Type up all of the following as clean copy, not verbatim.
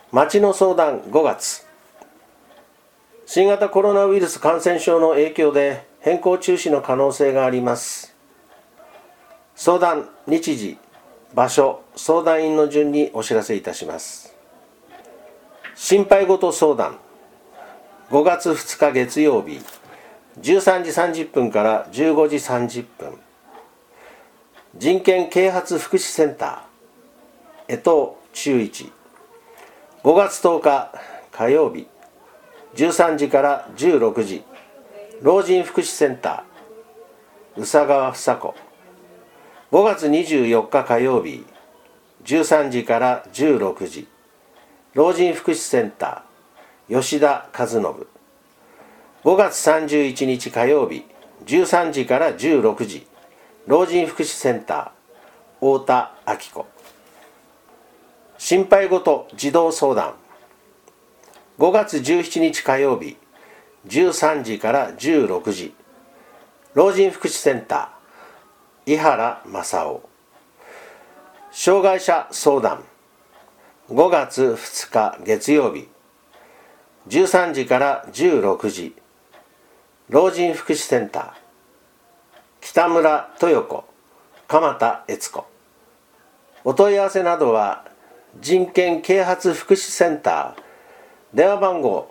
町の相談5月。新型コロナウイルス感染症の影響で変更中止の可能性があります。相談日時、場所、相談員の順にお知らせいたします。心配事相談5月2日月曜日13時30分から15時30分、人権啓発福祉センター江藤忠一。5月10日火曜日13時から16時、老人福祉センター宇佐川房子。5月24日火曜日13時から16時、老人福祉センター吉田和信。5月31日火曜日13時から16時、老人福祉センター太田明子。心配事児童相談5月17日火曜日13時から16時、老人福祉センター井原正夫。障害者相談5月2日月曜日13時から16時、老人福祉センター北村豊子、鎌田悦子。お問い合わせなどは人権啓発福祉センター電話番号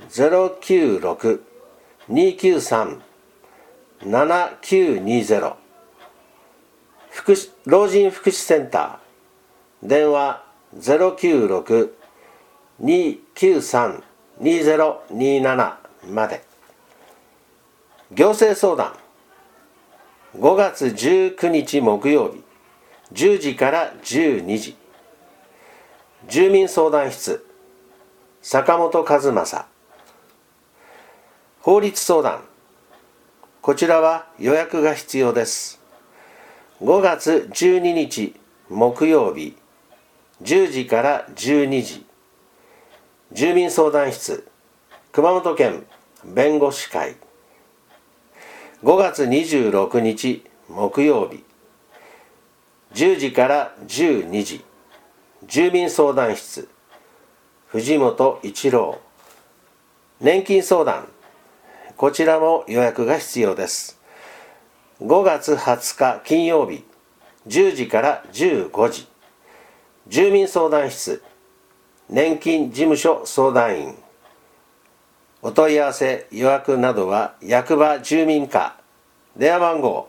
096-293-7920、 老人福祉センター電話 096-293-2027 まで。行政相談5月19日木曜日10時から12時、住民相談室坂本和正。法律相談、こちらは予約が必要です。5月12日木曜日10時から12時、住民相談室熊本県弁護士会。5月26日木曜日10時から12時、住民相談室藤本一郎。年金相談、こちらも予約が必要です。5月20日金曜日10時から15時、住民相談室年金事務所相談員。お問い合わせ予約などは役場住民課電話番号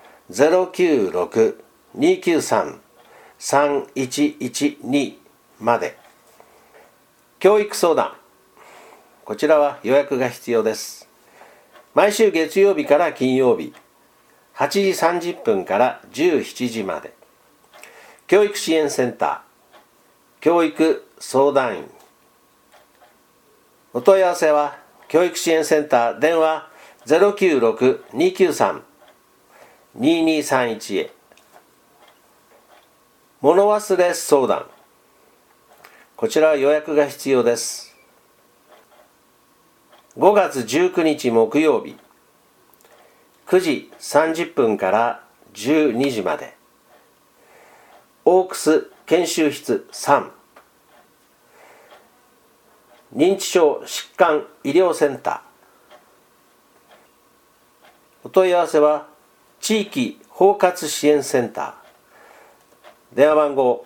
096-293-3112 まで。教育相談、こちらは予約が必要です。毎週月曜日から金曜日8時30分から17時まで。教育支援センター教育相談員。お問い合わせは教育支援センター電話 096-293-2231 へ。物忘れ相談、こちらは予約が必要です。5月19日木曜日9時30分から12時まで。オークス研修室3、認知症疾患医療センター。お問い合わせは地域包括支援センター電話番号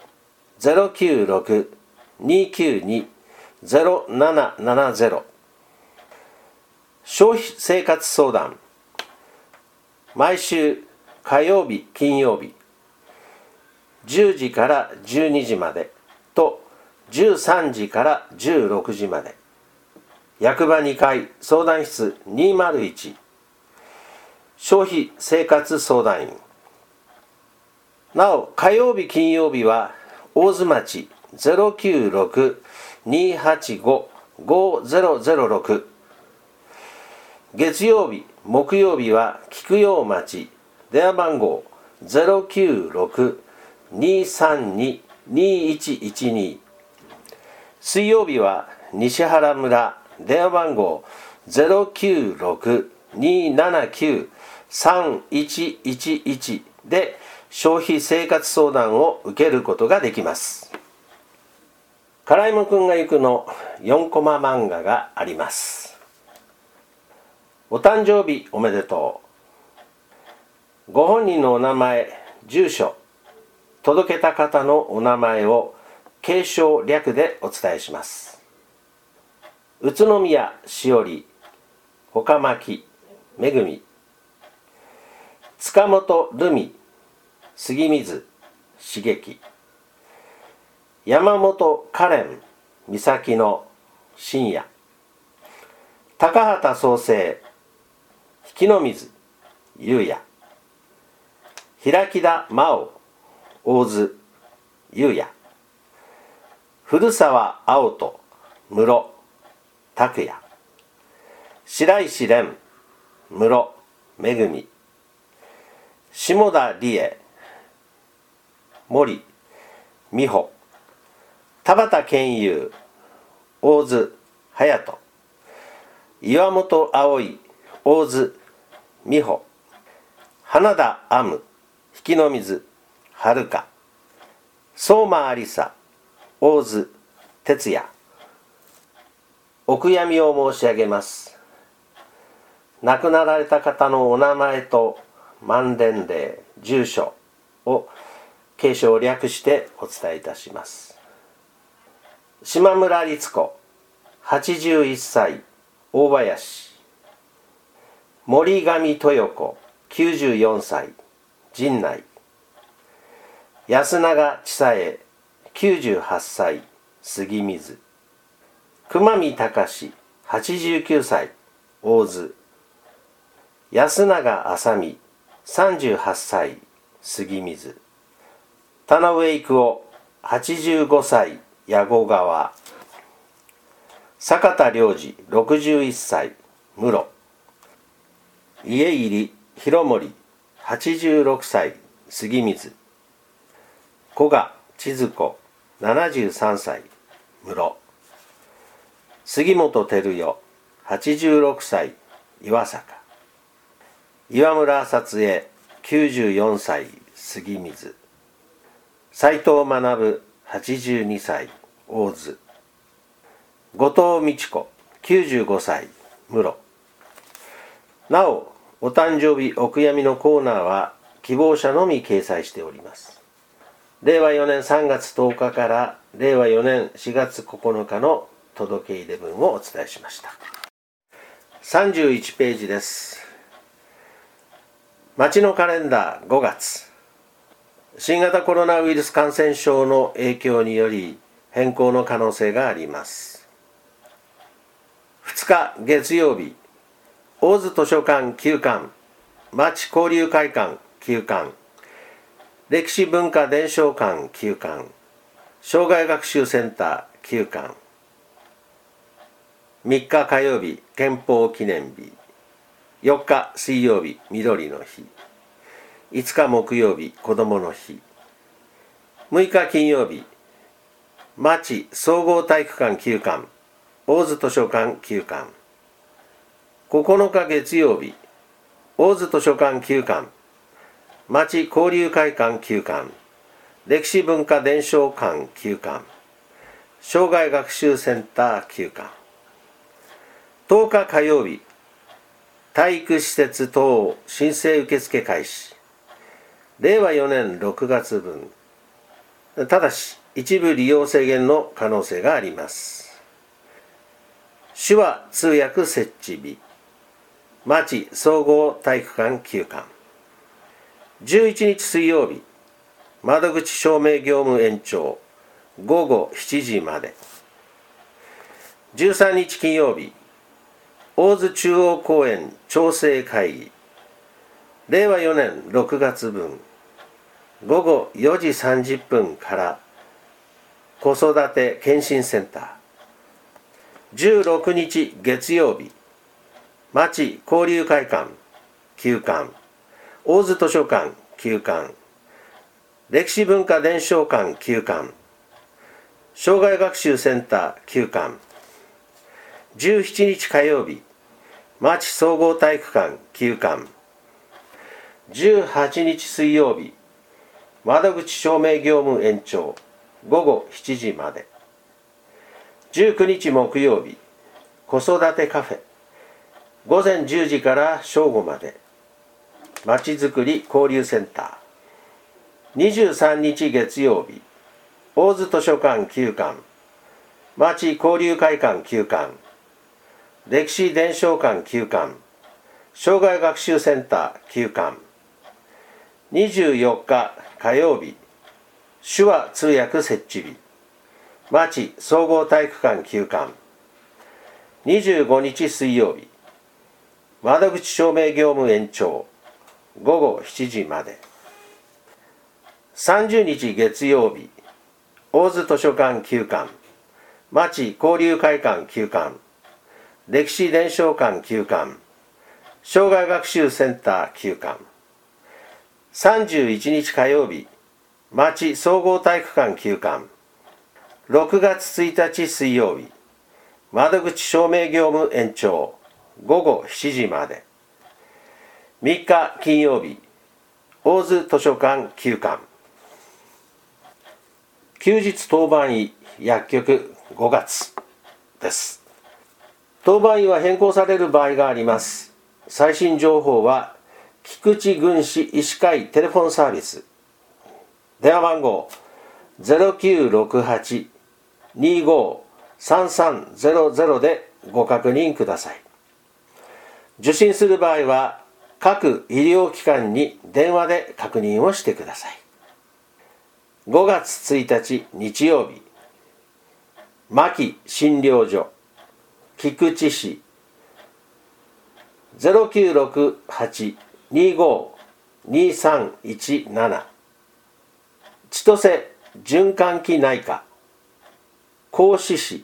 096-292-0770。消費生活相談、毎週火曜日金曜日10時から12時までと13時から16時まで。役場2階相談室201、消費生活相談員。なお火曜日金曜日は大津町 096-285-5006、月曜日木曜日は菊陽町電話番号 096-232-2112、水曜日は西原村電話番号 096-279-3111 で消費生活相談を受けることができます。 唐山くんが行くの4コマ漫画があります。お誕生日おめでとう。ご本人のお名前、住所、届けた方のお名前を継承略でお伝えします。宇都宮しおり、岡巻めぐみ、塚本るみ、杉水茂樹、山本かれん美咲の深夜、高畑創生引の水優也、平木田真央大津優也、古澤青人室拓也、白石蓮室めぐみ、下田理恵森美穂、田畑健優大津隼人、岩本葵大津美穂、花田亜夢引の水遥香、相馬ありさ大津哲也。お悔やみを申し上げます。亡くなられた方のお名前と満年齢、住所を継承略してお伝えいたします。島村律子81歳大林、森上豊子94歳陣内、安永千佐恵98歳杉水、熊見隆89歳大津、安永麻美38歳杉水、田上育夫85歳矢後川、坂田良二61歳室、家入広森86歳杉水、古賀千鶴子73歳室、杉本照代86歳岩坂、岩村撮影94歳杉水、斉藤学82歳大津、後藤道子95歳室。なお、お誕生日お悔やみのコーナーは希望者のみ掲載しております。令和4年3月10日から令和4年4月9日の届け入れ分をお伝えしました。31ページです。町のカレンダー5月。新型コロナウイルス感染症の影響により変更の可能性があります。2日月曜日、大津図書館休館、町交流会館休館、歴史文化伝承館休館、障害学習センター休館。3日火曜日、憲法記念日。4日水曜日、緑の日。5日木曜日、子どもの日。6日金曜日、町総合体育館休館、大津図書館休館。9日月曜日、大津図書館休館、町交流会館休館、歴史文化伝承館休館、障害学習センター休館。10日火曜日、体育施設等申請受付開始。令和4年6月分。ただし、一部利用制限の可能性があります。手話通訳設置日。町総合体育館休館。11日水曜日、窓口証明業務延長、午後7時まで。13日金曜日、大津中央公園調整会議。令和4年6月分。午後4時30分から子育て検診センター。16日月曜日、町交流会館休館、大津図書館休館、歴史文化伝承館休館、障害学習センター休館。17日火曜日、町総合体育館休館。18日水曜日、窓口証明業務延長、午後7時まで。 19日木曜日、子育てカフェ、午前10時から正午まで、まちづくり交流センター。23日月曜日、大津図書館旧館、町交流会館旧館、歴史伝承館旧館、障害学習センター旧館。24日火曜日、手話通訳設置日、町総合体育館旧館。25日水曜日、窓口証明業務延長、午後7時まで。30日月曜日、大津図書館旧館、町交流会館旧館、歴史伝承館旧館、障害学習センター旧館。31日火曜日、町総合体育館旧館。6月1日水曜日、窓口証明業務延長、午後7時まで。3日金曜日、大津図書館旧館。休日当番医薬局5月です。当番医は変更される場合があります。最新情報は菊池郡市医師会テレフォンサービス、電話番号 0968-25-3300 でご確認ください。受診する場合は各医療機関に電話で確認をしてください。5月1日日曜日、牧診療所菊池市 0968-25-2317、千歳循環器内科合志市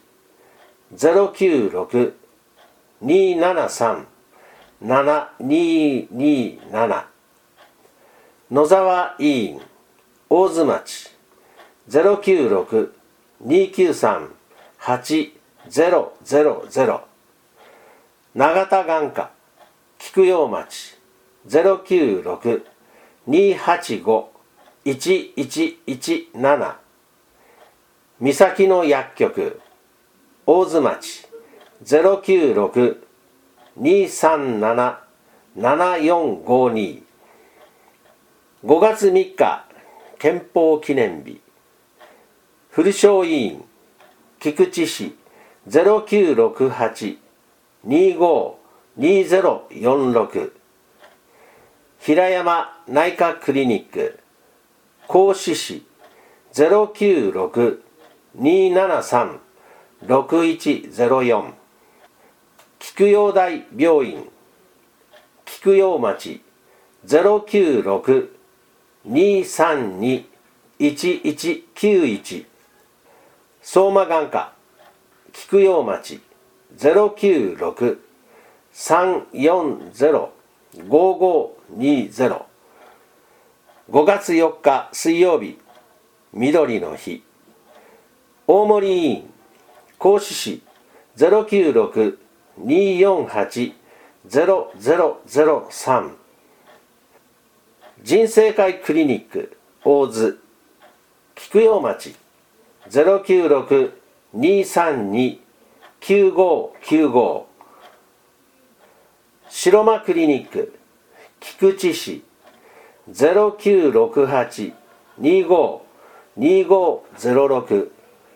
096-273-7227、野沢医院大津町 096-293-8000、永田眼科菊陽町 096-285-1117、三崎の薬局大津町 096-237-7452。 5月3日憲法記念日、古商医院菊池市 0968-25-2046、平山内科クリニック合志市 096-273-6104、菊陽大病院菊陽町 096-232-1191、相馬眼科菊陽町 096-340-5520。 5月4日水曜日、緑の日、大森医院合志市 096-248-0003、人生会クリニック大津菊陽町 096-232-9595、白間クリニック菊池市 096-25-2506、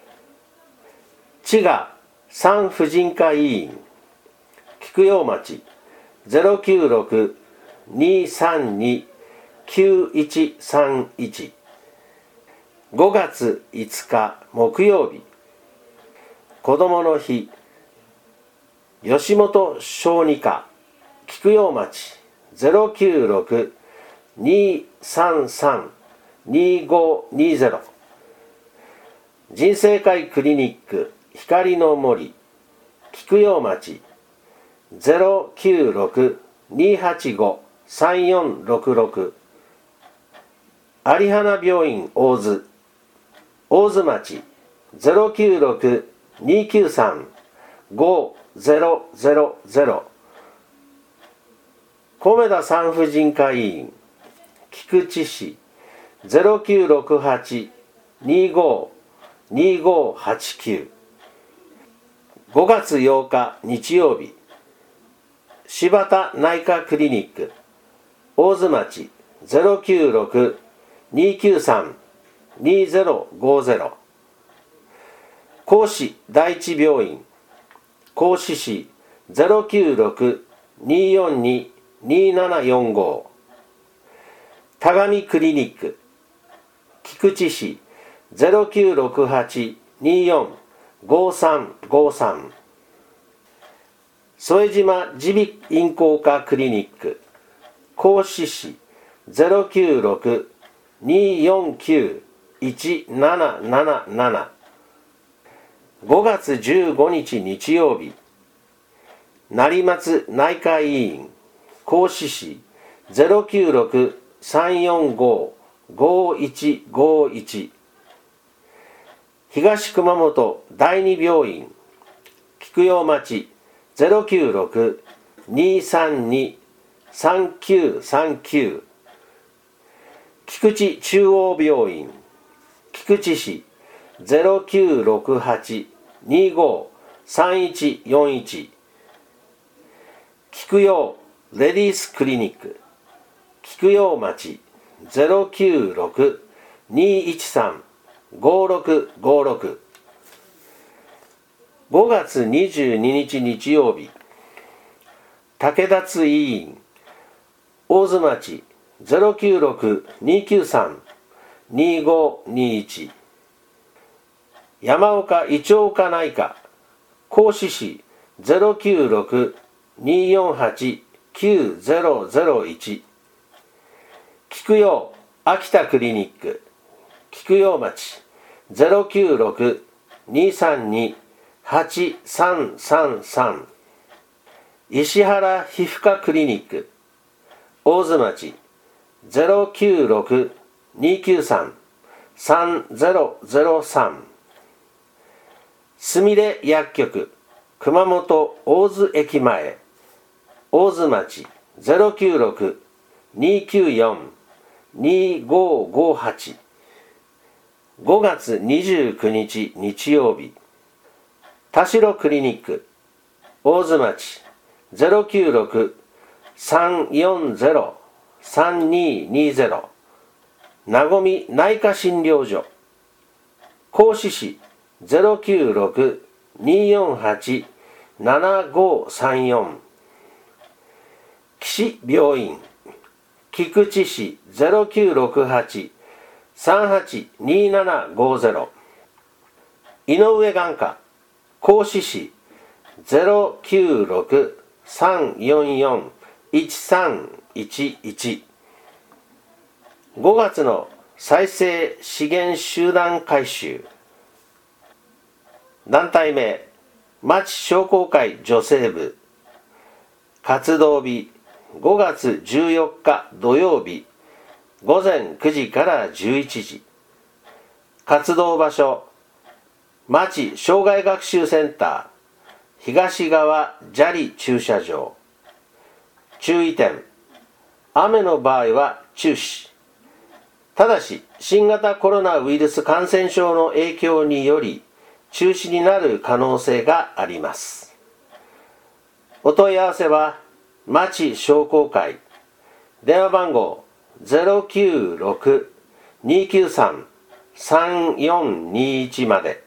千賀産婦人科医院菊陽町 096-232-9131。 5月5日木曜日、子どもの日、吉本小児科菊陽町 096-233-2520、人生会クリニック光の森菊陽町 096-285-3466、有花病院大津大津町 096-293-5000、米田産婦人科医院菊池市 096-825-2589、 5月8日日曜日、柴田内科クリニック大津町 096-293-2050、甲子第一病院甲子市 096-242-2745、田上クリニック菊池市 0968-24-5353、副島耳鼻咽喉科クリニック甲子市 096-249-1777、5月15日日曜日、成松内科医院甲子市 096-345-5151、東熊本第二病院菊陽町 096-232-3939、菊池中央病院菊池市 096-85-25-3141、菊陽レディースクリニック菊陽町 096-213-5656、5月22日日曜日、武田津医院大津町 096-293-2521、山岡胃腸科内科甲子市 096-248-9001、菊陽秋田クリニック菊陽町 096-232-8333、石原皮膚科クリニック大津町 096-293-3003、すみれ薬局熊本大津駅前大津町 096-294-2558、5月29日日曜日、田代クリニック大津町 096-340-3220、なごみ内科診療所甲子市 096-248-7534、岸病院菊池市 096-38-2750、井上眼科甲子市 096-344-1311、5月の再生資源集団改修、団体名町商工会女性部、活動日5月14日土曜日午前9時から11時、活動場所町障害学習センター東側砂利駐車場、注意点、雨の場合は中止、ただし新型コロナウイルス感染症の影響により中止になる可能性があります。お問い合わせは町商工会、電話番号 096-293-3421 まで。